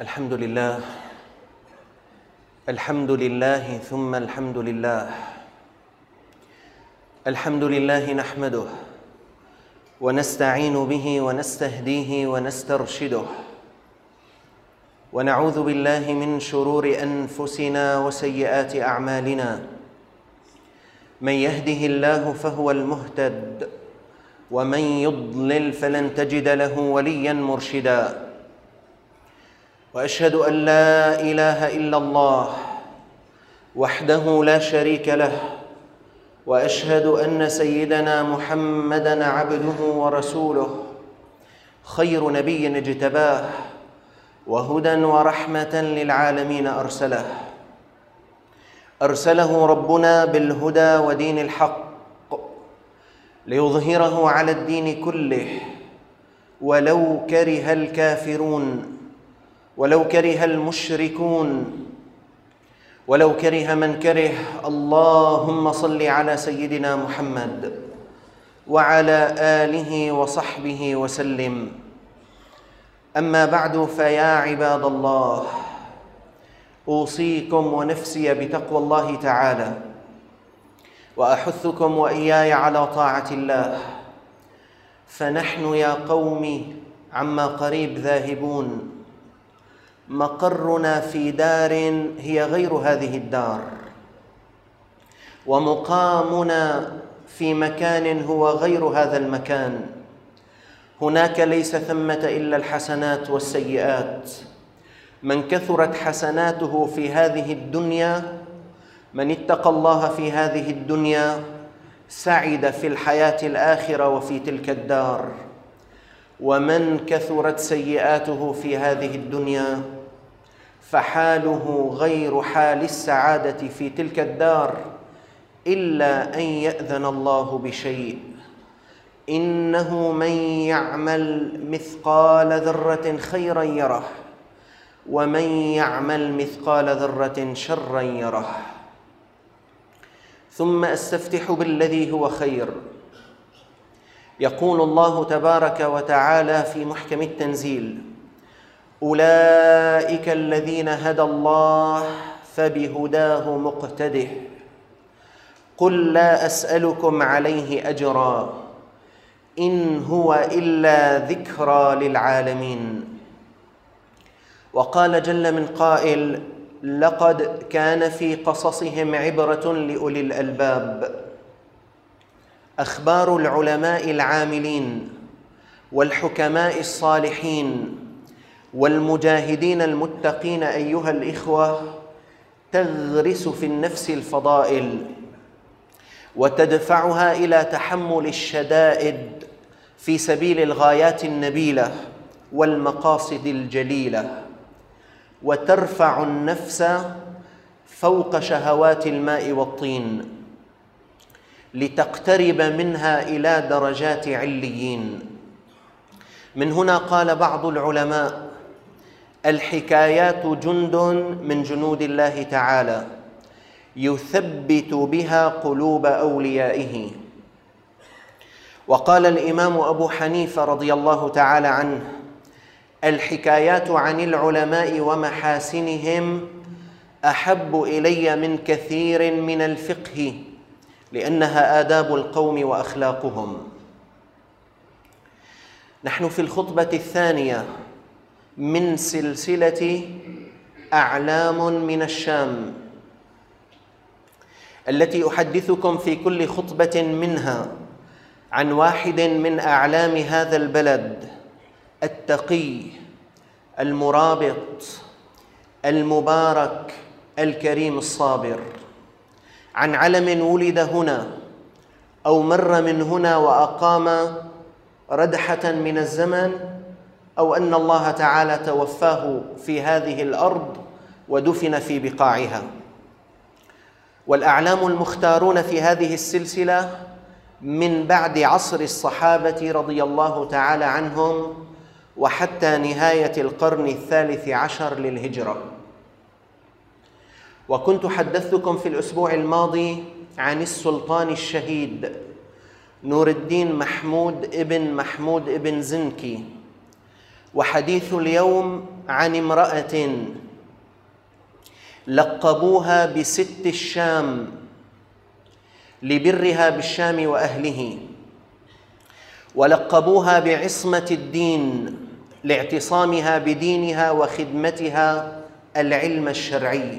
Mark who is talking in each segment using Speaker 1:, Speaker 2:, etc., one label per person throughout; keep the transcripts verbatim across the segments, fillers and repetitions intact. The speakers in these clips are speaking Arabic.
Speaker 1: الحمد لله الحمد لله ثم الحمد لله الحمد لله نحمده ونستعين به ونستهديه ونسترشده ونعوذ بالله من شرور أنفسنا وسيئات أعمالنا. من يهده الله فهو المهتد ومن يضلل فلن تجد له وليا مرشدا. وأشهد أن لا إله إلا الله وحده لا شريك له، وأشهد أن سيدنا محمدًا عبده ورسوله، خير نبي اجتباه وهدى ورحمة للعالمين أرسله أرسله ربنا بالهدى ودين الحق ليظهره على الدين كله ولو كره الكافرون ولو كره المشركون ولو كره من كره. اللهم صل على سيدنا محمد وعلى آله وصحبه وسلم. أما بعد، فيا عباد الله، أوصيكم ونفسي بتقوى الله تعالى، وأحثكم وإياي على طاعة الله، فنحن يا قوم عما قريب ذاهبون. مقرنا في دار هي غير هذه الدار، ومقامنا في مكان هو غير هذا المكان. هناك ليس ثمة إلا الحسنات والسيئات. من كثرت حسناته في هذه الدنيا، من اتقى الله في هذه الدنيا، سعد في الحياة الآخرة وفي تلك الدار. ومن كثرت سيئاته في هذه الدنيا، فحاله غير حال السعادة في تلك الدار، إلا أن يأذن الله بشيء. إنه من يعمل مثقال ذرة خيرا يره، ومن يعمل مثقال ذرة شرا يره. ثم أستفتح بالذي هو خير. يقول الله تبارك وتعالى في محكم التنزيل: أولئك الذين هدى الله فبهداه مقتده، قل لا أسألكم عليه أجرا إن هو إلا ذكرى للعالمين. وقال جل من قائل: لقد كان في قصصهم عبرة لأولي الألباب. أخبار العلماء العاملين والحكماء الصالحين والمجاهدين المتقين أيها الإخوة تغرس في النفس الفضائل، وتدفعها إلى تحمل الشدائد في سبيل الغايات النبيلة والمقاصد الجليلة، وترفع النفس فوق شهوات الماء والطين لتقترب منها إلى درجات عليين. من هنا قال بعض العلماء: الحكايات جند من جنود الله تعالى يثبت بها قلوب أوليائه. وقال الإمام أبو حنيفة رضي الله تعالى عنه: الحكايات عن العلماء ومحاسنهم أحب إلي من كثير من الفقه، لأنها آداب القوم وأخلاقهم. نحن في الخطبة الثانية من سلسلة أعلام من الشام، التي أحدثكم في كل خطبة منها عن واحد من أعلام هذا البلد التقي المرابط المبارك الكريم الصابر، عن علم ولد هنا أو مر من هنا وأقام ردحة من الزمن، أو أن الله تعالى توفاه في هذه الأرض ودفن في بقاعها. والأعلام المختارون في هذه السلسلة من بعد عصر الصحابة رضي الله تعالى عنهم وحتى نهاية القرن الثالث عشر للهجرة. وكنت حدثتكم في الأسبوع الماضي عن السلطان الشهيد نور الدين محمود ابن محمود ابن زنكي، وحديث اليوم عن امرأة لقبوها بست الشام لبرها بالشام وأهله، ولقبوها بعصمة الدين لاعتصامها بدينها وخدمتها العلم الشرعي،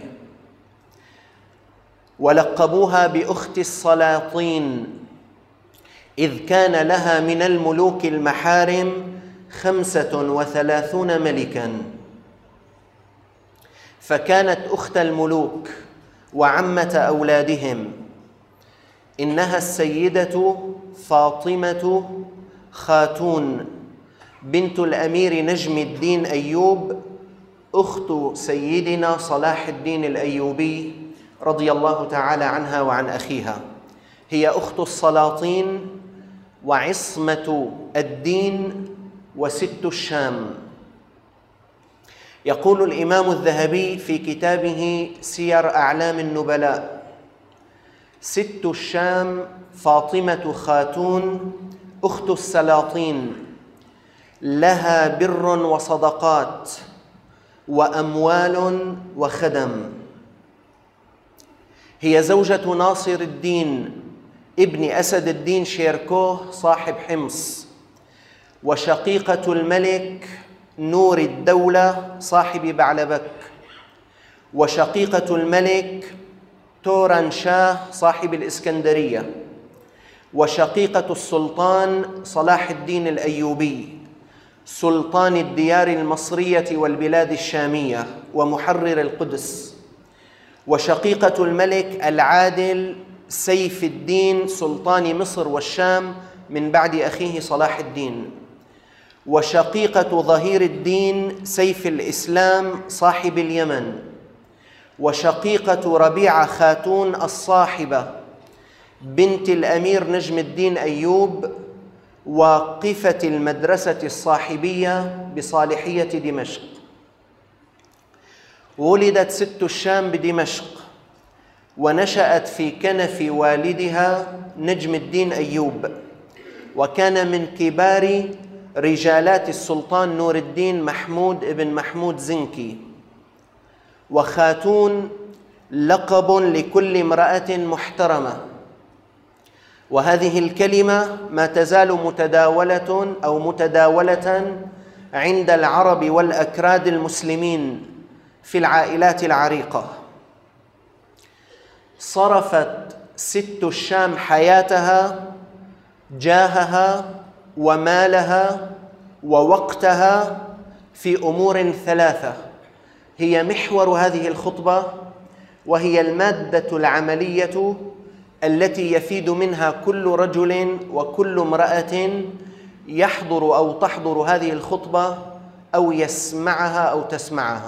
Speaker 1: ولقبوها بأخت السلاطين إذ كان لها من الملوك المحارم خمسة وثلاثون ملكاً، فكانت أخت الملوك وعمة أولادهم. إنها السيدة فاطمة خاتون بنت الأمير نجم الدين أيوب، أخت سيدنا صلاح الدين الأيوبي رضي الله تعالى عنها وعن أخيها. هي أخت السلاطين وعصمة الدين وست الشام. يقول الإمام الذهبي في كتابه سير أعلام النبلاء: ست الشام فاطمة خاتون أخت السلاطين، لها بر وصدقات وأموال وخدم. هي زوجة ناصر الدين ابن أسد الدين شيركوه صاحب حمص، وشقيقة الملك نور الدولة صاحب بعلبك، وشقيقة الملك توران شاه صاحب الإسكندرية، وشقيقة السلطان صلاح الدين الأيوبي سلطان الديار المصرية والبلاد الشامية ومحرر القدس، وشقيقة الملك العادل سيف الدين سلطان مصر والشام من بعد أخيه صلاح الدين، وشقيقة ظهير الدين سيف الإسلام صاحب اليمن، وشقيقة ربيعة خاتون الصاحبة بنت الأمير نجم الدين أيوب واقفة المدرسة الصاحبية بصالحية دمشق. ولدت ست الشام بدمشق، ونشأت في كنف والدها نجم الدين أيوب، وكان من كبار رجالات السلطان نور الدين محمود ابن محمود زنكي. وخاتون لقب لكل امرأة محترمة، وهذه الكلمة ما تزال متداولة أو متداولة عند العرب والأكراد المسلمين في العائلات العريقة. صرفت ست الشام حياتها، جاهها ومالها ووقتها في أمور ثلاثة هي محور هذه الخطبة، وهي المادة العملية التي يفيد منها كل رجل وكل امرأة يحضر أو تحضر هذه الخطبة أو يسمعها أو تسمعها.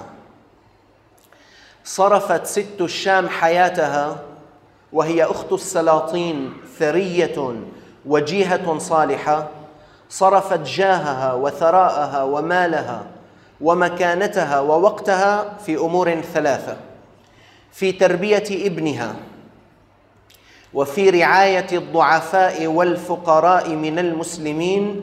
Speaker 1: صرفت ست الشام حياتها وهي أخت السلاطين ثرية وجيهة صالحة، صرفت جاهها وثراءها ومالها ومكانتها ووقتها في أمور ثلاثة: في تربية ابنها، وفي رعاية الضعفاء والفقراء من المسلمين،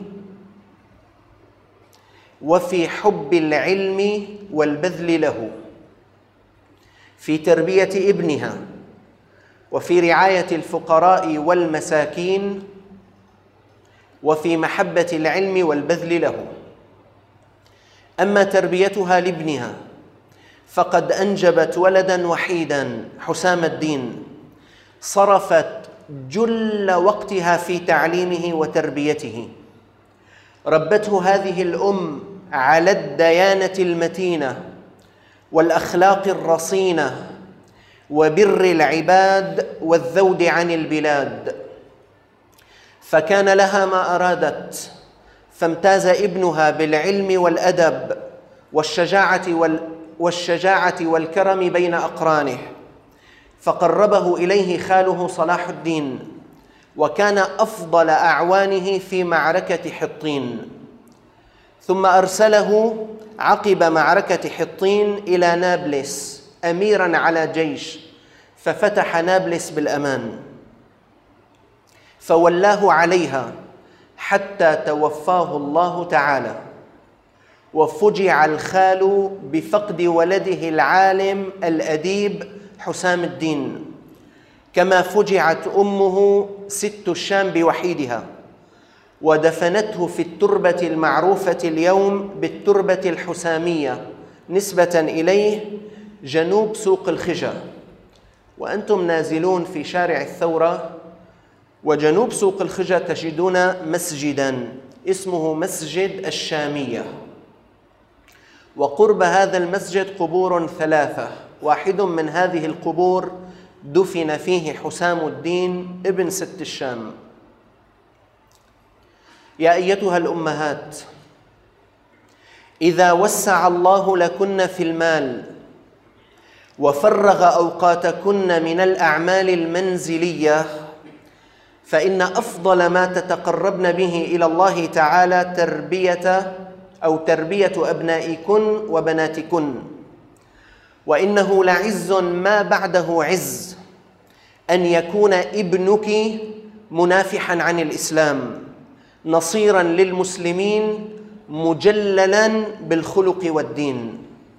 Speaker 1: وفي حب العلم والبذل له. في تربية ابنها، وفي رعاية الفقراء والمساكين، وفي محبة العلم والبذل له. أما تربيتها لابنها فقد أنجبت ولداً وحيداً حسام الدين، صرفت جل وقتها في تعليمه وتربيته. ربته هذه الأم على الديانة المتينة والأخلاق الرصينة وبر العباد والذود عن البلاد، فكان لها ما أرادت، فامتاز ابنها بالعلم والأدب والشجاعة وال والشجاعة والكرم بين أقرانه، فقربه إليه خاله صلاح الدين، وكان أفضل أعوانه في معركة حطين. ثم أرسله عقب معركة حطين إلى نابلس أميراً على جيش، ففتح نابلس بالأمان، فولاه عليها حتى توفاه الله تعالى. وفجع الخال بفقد ولده العالم الأديب حسام الدين، كما فجعت أمه ست الشام بوحيدها، ودفنته في التربة المعروفة اليوم بالتربة الحسامية نسبة إليه جنوب سوق الخجة. وأنتم نازلون في شارع الثورة وجنوب سوق الخجة تجدون مسجداً اسمه مسجد الشامية، وقرب هذا المسجد قبور ثلاثة، واحد من هذه القبور دفن فيه حسام الدين ابن ست الشام. يا أيتها الأمهات، إذا وسع الله لكن في المال وفرغ أوقاتكن من الأعمال المنزلية، فإن أفضل ما تتقربن به إلى الله تعالى تربية أو تربية أبنائكن وبناتكن. وإنه لعز ما بعده عز أن يكون ابنك منافحاً عن الإسلام، نصيراً للمسلمين، مجللاً بالخلق والدين.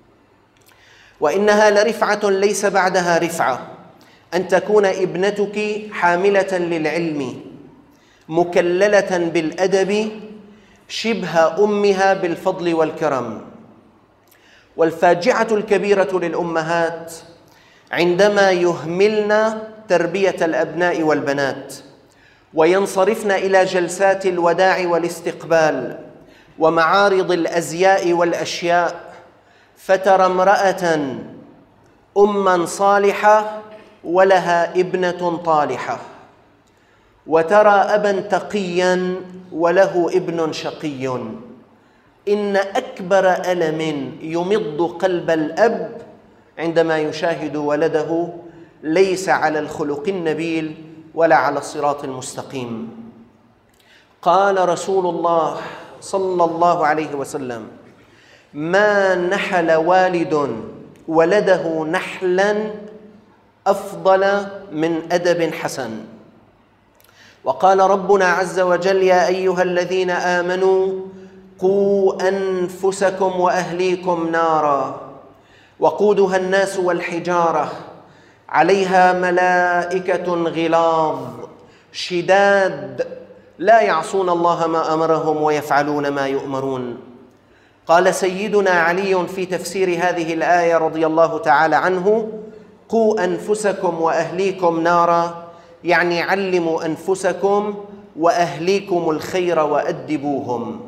Speaker 1: وإنها لرفعة ليس بعدها رفعة أن تكون ابنتك حاملة للعلم، مكللة بالأدب، شبه أمها بالفضل والكرم. والفاجعة الكبيرة للأمهات عندما يهملن تربية الأبناء والبنات وينصرفن إلى جلسات الوداع والاستقبال ومعارض الأزياء والأشياء، فترى امرأة أماً صالحة ولها ابنة طالحة، وترى أباً تقياً وله ابن شقي. إن أكبر ألم يمض قلب الأب عندما يشاهد ولده ليس على الخلق النبيل ولا على الصراط المستقيم. قال رسول الله صلى الله عليه وسلم: ما نحل والد ولده نحلاً أفضل من أدب حسن. وقال ربنا عز وجل: يا أيها الذين آمنوا قوا أنفسكم وأهليكم نارا وقودها الناس والحجارة عليها ملائكة غلاظ شداد لا يعصون الله ما أمرهم ويفعلون ما يؤمرون. قال سيدنا علي في تفسير هذه الآية رضي الله تعالى عنه: قوا أنفسكم وأهليكم نارا، يعني علموا أنفسكم وأهليكم الخير وأدبوهم.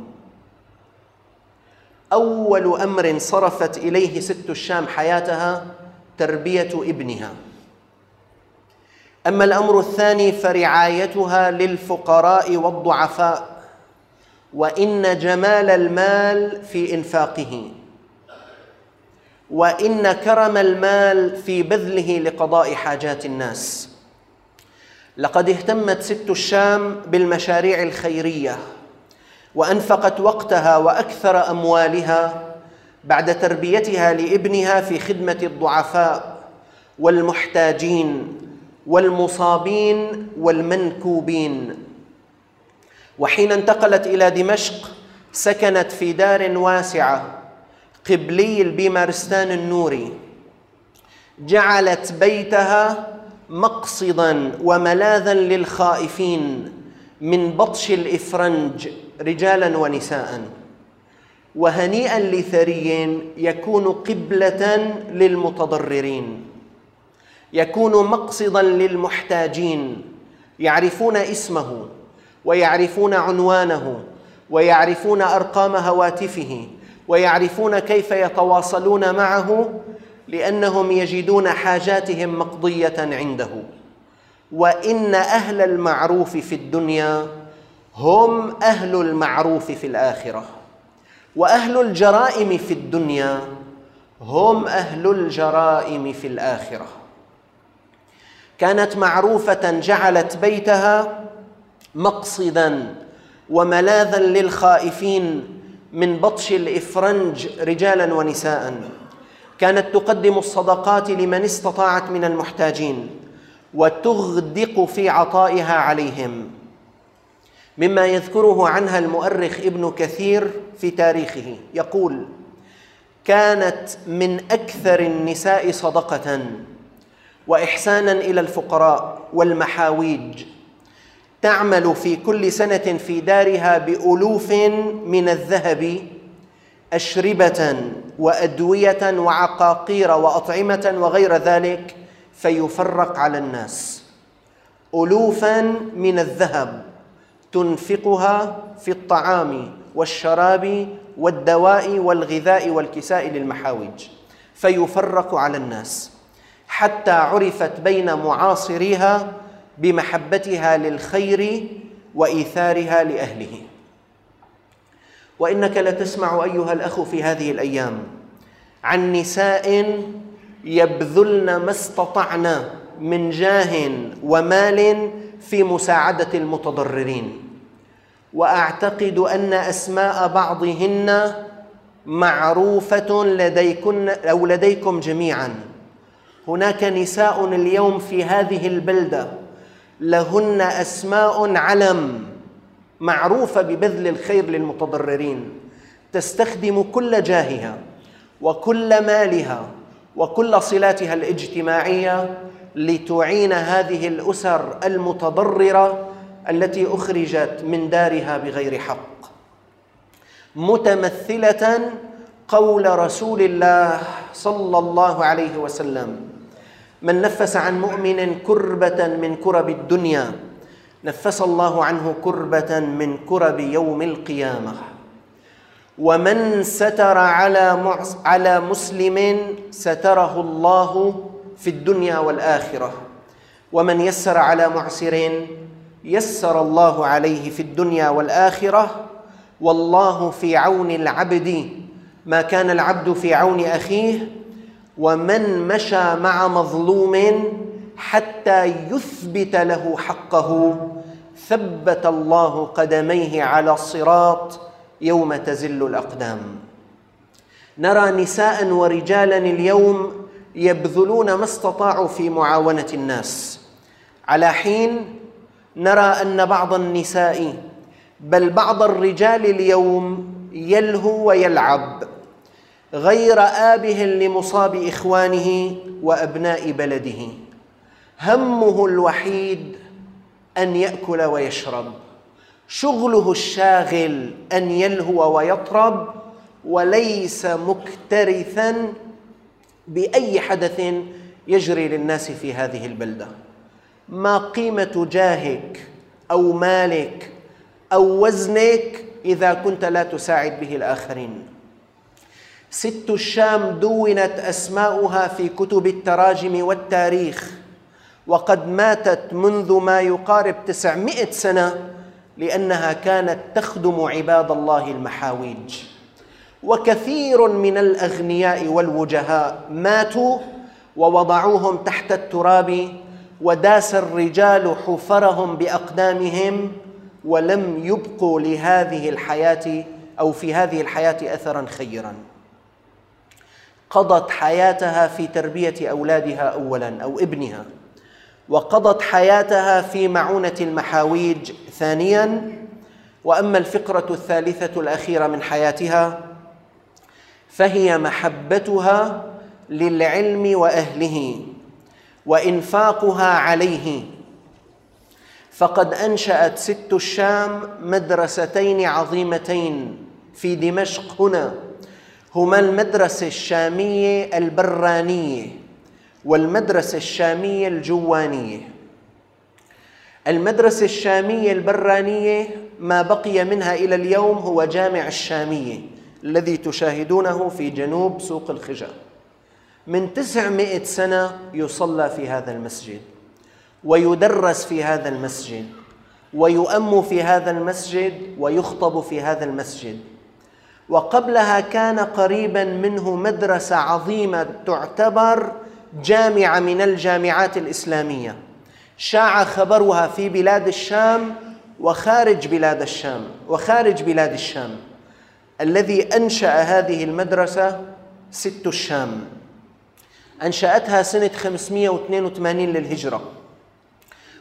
Speaker 1: أول أمر صرفت إليه ست الشام حياتها تربية ابنها. أما الأمر الثاني فرعايتها للفقراء والضعفاء، وإن جمال المال في إنفاقه، وإن كرم المال في بذله لقضاء حاجات الناس. لقد اهتمت ست الشام بالمشاريع الخيرية وأنفقت وقتها وأكثر أموالها بعد تربيتها لابنها في خدمة الضعفاء والمحتاجين والمصابين والمنكوبين. وحين انتقلت إلى دمشق سكنت في دار واسعة قبلي البيمارستان النوري، جعلت بيتها مقصداً وملاذاً للخائفين من بطش الإفرنج رجالاً ونساء، وهنيئاً لثري يكون قبلة للمتضررين، يكون مقصداً للمحتاجين، يعرفون اسمه ويعرفون عنوانه ويعرفون أرقام هواتفه ويعرفون كيف يتواصلون معه، لأنهم يجدون حاجاتهم مقضية عنده. وإن أهل المعروف في الدنيا هم أهل المعروف في الآخرة، وأهل الجرائم في الدنيا هم أهل الجرائم في الآخرة. كانت معروفة جعلت بيتها مقصداً وملاذاً للخائفين من بطش الإفرنج رجالاً ونساء. كانت تقدم الصدقات لمن استطاعت من المحتاجين وتغدق في عطائها عليهم. مما يذكره عنها المؤرخ ابن كثير في تاريخه، يقول: كانت من أكثر النساء صدقة وإحسانا إلى الفقراء والمحاويج، تعمل في كل سنة في دارها بألوف من الذهب أشربة وأدوية وعقاقير وأطعمة وغير ذلك، فيفرق على الناس. ألوفا من الذهب تنفقها في الطعام والشراب والدواء والغذاء والكساء للمحاوج، فيفرق على الناس، حتى عرفت بين معاصريها بمحبتها للخير وإيثارها لأهله. وإنك لتسمع أيها الأخ في هذه الأيام عن نساء يبذلن ما استطعن من جاه ومال في مساعدة المتضررين، وأعتقد أن أسماء بعضهن معروفة لديكن أو لديكم جميعا. هناك نساء اليوم في هذه البلدة لهن أسماء علم، معروفة ببذل الخير للمتضررين، تستخدم كل جاهها وكل مالها وكل صلاتها الاجتماعية لتعين هذه الأسر المتضررة التي أخرجت من دارها بغير حق، متمثلة قول رسول الله صلى الله عليه وسلم: من نفس عن مؤمن كربة من كرب الدنيا نفس الله عنه كربة من كرب يوم القيامة. ومن ستر على على مسلم ستره الله في الدنيا والآخرة، ومن يسر على معسر يسر الله عليه في الدنيا والآخرة، والله في عون العبد ما كان العبد في عون أخيه، ومن مشى مع مظلوم حتى يثبت له حقه ثبت الله قدميه على الصراط يوم تزل الأقدام. نرى نساء ورجالا اليوم يبذلون ما استطاعوا في معاونة الناس، على حين نرى أن بعض النساء بل بعض الرجال اليوم يلهو ويلعب غير آبه لمصاب إخوانه وأبناء بلده، همه الوحيد أن يأكل ويشرب، شغله الشاغل أن يلهو ويطرب، وليس مكترثاً بأي حدث يجري للناس في هذه البلدة. ما قيمة جاهك أو مالك أو وزنك إذا كنت لا تساعد به الآخرين؟ ست الشام دونت أسماؤها في كتب التراجم والتاريخ، وقد ماتت منذ ما يقارب تسعمائة سنة لأنها كانت تخدم عباد الله المحاويج. وكثير من الأغنياء والوجهاء ماتوا ووضعوهم تحت التراب، وداس الرجال حفرهم بأقدامهم، ولم يبقوا لهذه الحياة أو في هذه الحياة أثراً خيراً. قضت حياتها في تربية أولادها أولاً أو ابنها، وقضت حياتها في معونة المحاويج ثانياً. وأما الفقرة الثالثة الأخيرة من حياتها فهي محبتها للعلم وأهله وإنفاقها عليه، فقد أنشأت ست الشام مدرستين عظيمتين في دمشق هنا، هما المدرسة الشامية البرانية والمدرسة الشامية الجوانية. المدرسة الشامية البرانية ما بقي منها إلى اليوم هو جامع الشامية الذي تشاهدونه في جنوب سوق الخجا. من تسعمائة سنة يصلى في هذا المسجد، ويدرس في هذا المسجد، ويؤم في هذا المسجد، ويخطب في هذا المسجد. وقبلها كان قريبا منه مدرسة عظيمة تعتبر جامعة من الجامعات الإسلامية، شاع خبرها في بلاد الشام وخارج بلاد الشام وخارج بلاد الشام. الذي أنشأ هذه المدرسة ست الشام، أنشأتها سنة خمسمائة واثنين وثمانين للهجرة،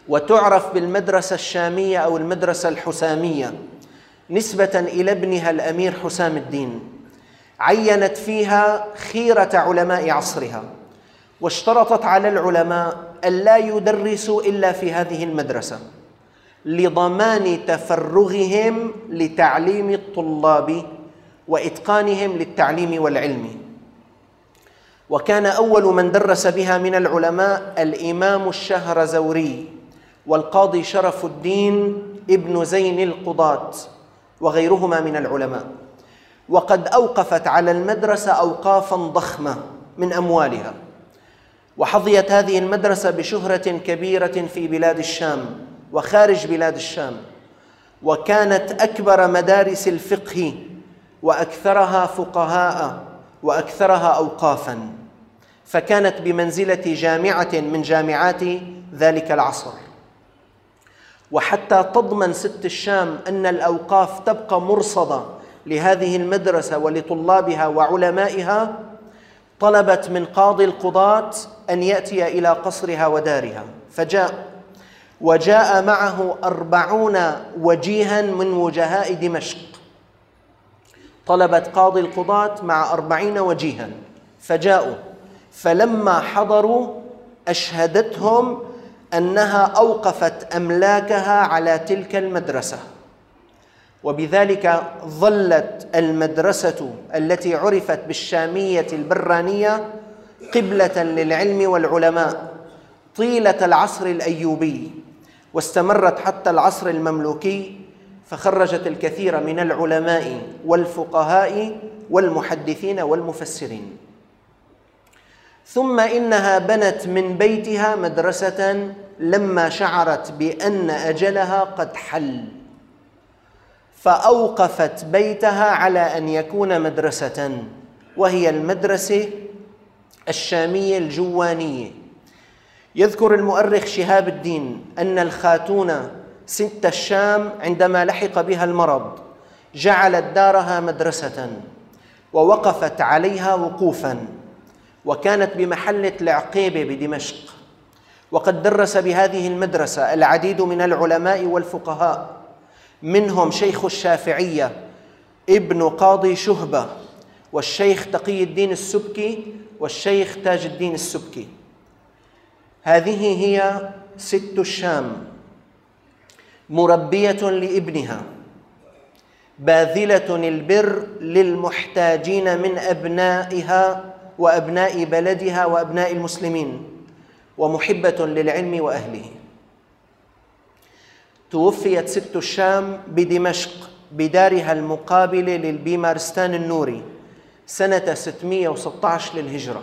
Speaker 1: وتعرف بالمدرسة الشامية أو المدرسة الحسامية نسبة إلى ابنها الأمير حسام الدين. عينت فيها خيرة علماء عصرها، واشترطت على العلماء ألا يدرسوا إلا في هذه المدرسة لضمان تفرغهم لتعليم الطلاب وإتقانهم للتعليم والعلم. وكان أول من درس بها من العلماء الإمام الشهرزوري والقاضي شرف الدين ابن زين القضاة وغيرهما من العلماء، وقد أوقفت على المدرسة أوقافا ضخمة من أموالها. وحظيت هذه المدرسة بشهرة كبيرة في بلاد الشام وخارج بلاد الشام، وكانت أكبر مدارس الفقه وأكثرها فقهاء وأكثرها أوقافا، فكانت بمنزلة جامعة من جامعات ذلك العصر. وحتى تضمن ست الشام أن الأوقاف تبقى مرصدة لهذه المدرسة ولطلابها وعلمائها، طلبت من قاضي القضاة أن يأتي إلى قصرها ودارها، فجاء وجاء معه أربعون وجيها من وجهاء دمشق. طلبت قاضي القضاة مع أربعين وجيها فجاءوا، فلما حضروا أشهدتهم أنها أوقفت أملاكها على تلك المدرسة، وبذلك ظلت المدرسة التي عرفت بالشامية البرانية قبلة للعلم والعلماء طيلة العصر الأيوبي، واستمرت حتى العصر المملوكي، فخرجت الكثير من العلماء والفقهاء والمحدثين والمفسرين. ثم إنها بنت من بيتها مدرسة لما شعرت بأن أجلها قد حل، فأوقفت بيتها على أن يكون مدرسة، وهي المدرسة الشامية الجوانية. يذكر المؤرخ شهاب الدين أن الخاتون ست الشام عندما لحق بها المرض جعلت دارها مدرسة ووقفت عليها وقوفا، وكانت بمحلة العقيبة بدمشق. وقد درس بهذه المدرسة العديد من العلماء والفقهاء، منهم شيخ الشافعية ابن قاضي شهبة، والشيخ تقي الدين السبكي، والشيخ تاج الدين السبكي. هذه هي ست الشام، مربية لابنها، باذلة البر للمحتاجين من أبنائها وأبناء بلدها وأبناء المسلمين، ومحبة للعلم وأهله. توفيت ست الشام بدمشق بدارها المقابلة للبيمارستان النوري سنة ستمائة وستة عشر للهجرة.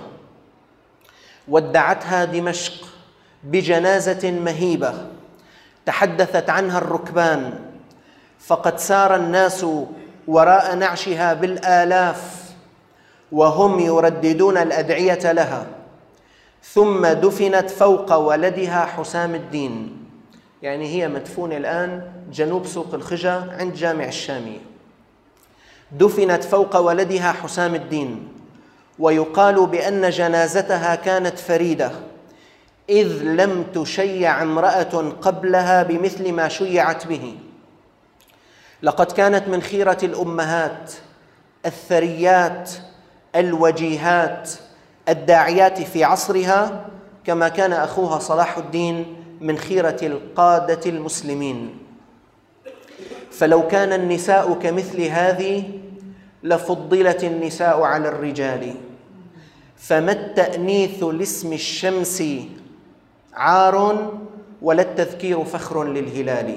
Speaker 1: ودعتها دمشق بجنازة مهيبة تحدثت عنها الركبان، فقد سار الناس وراء نعشها بالآلاف وهم يرددون الأدعية لها. ثم دفنت فوق ولدها حسام الدين، يعني هي مدفونة الآن جنوب سوق الخجة عند جامع الشامية. دفنت فوق ولدها حسام الدين، ويقال بأن جنازتها كانت فريدة، إذ لم تشيع امرأة قبلها بمثل ما شيعت به. لقد كانت من خيرة الأمهات الثريات الوجيهات الداعيات في عصرها، كما كان أخوها صلاح الدين من خيرة القادة المسلمين. فلو كان النساء كمثل هذه لفضلت النساء على الرجال، فما التأنيث لاسم الشمس عار ولا التذكير فخر للهلال.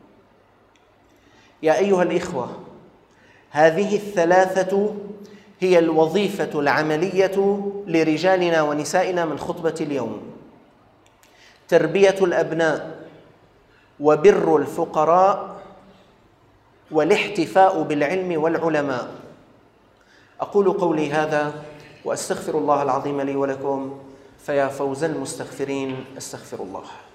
Speaker 1: يا أيها الإخوة، هذه الثلاثة هي الوظيفة العملية لرجالنا ونسائنا من خطبة اليوم: تربية الأبناء، وبر الفقراء، والاحتفاء بالعلم والعلماء. أقول قولي هذا وأستغفر الله العظيم لي ولكم، فيا فوز المستغفرين، أستغفر الله.